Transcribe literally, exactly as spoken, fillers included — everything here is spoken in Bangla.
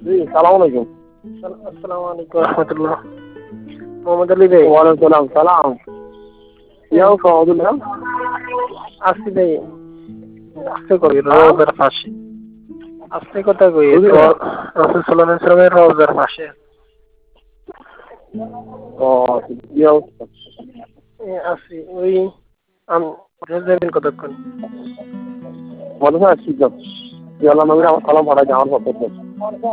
জি সালাম আলাইকুম। আসসালামু আলাইকুম রহমতুল্লাহ। মোহাম্মদ আলী ভাই। ওয়ালাইকুম সালাম সালাম। ইয়াও সহদুল্লাহ আসছি ভাই, আস্তে করি রোজার পাশে, আস্তে কথা কই রসুল সাল্লাল্লাহু আলাইহি ওয়াসাল্লামের রোজার পাশে। ও কি অবস্থা? আসছি ওই যাবেন কতক্ষণ? মনে হয় আসছি তো। আল্লাহ নবীর আমার সালাম পাঠাই আমার পক্ষ থেকে।